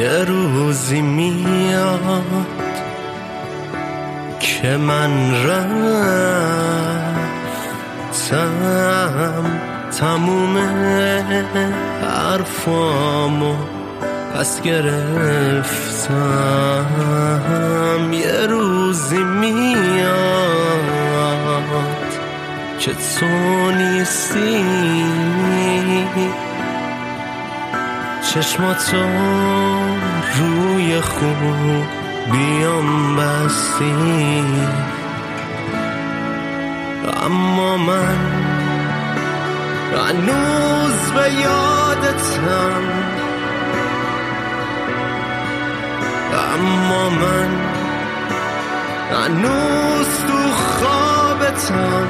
یه روزی میاد که من رفتم، تموم حرفامو پس گرفتم. یه روزی میاد که تو نیستی، چشماتو روی خوبیام بستی، اما من هنوز به یادتم، اما من هنوز تو خوابتم.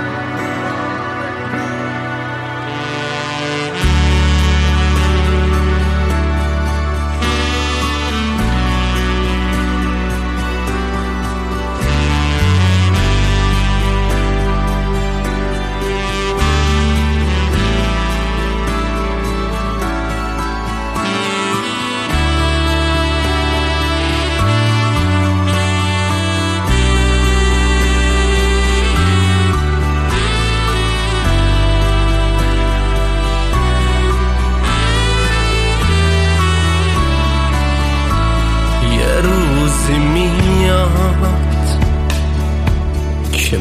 میاد که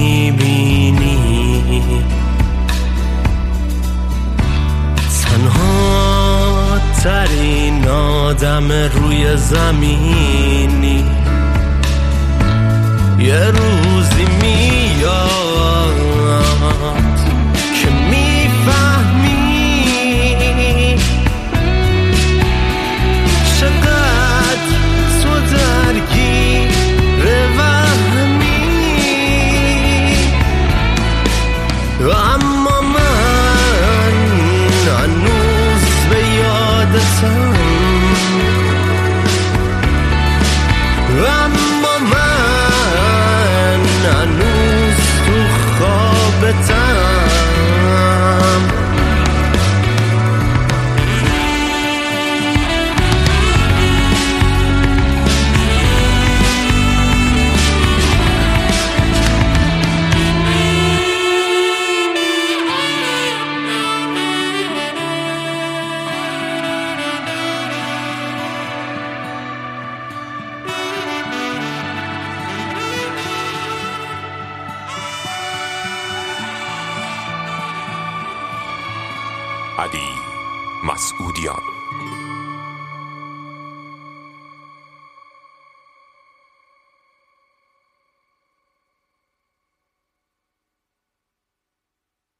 میبینی تنها ترین آدم روی زمینی. یه روزی میاد که میفهمی چقدر تو درگیر وهمی، اما من هنوز به یادتم، اما من هنوز تو خوابتم. علی مسعودیان.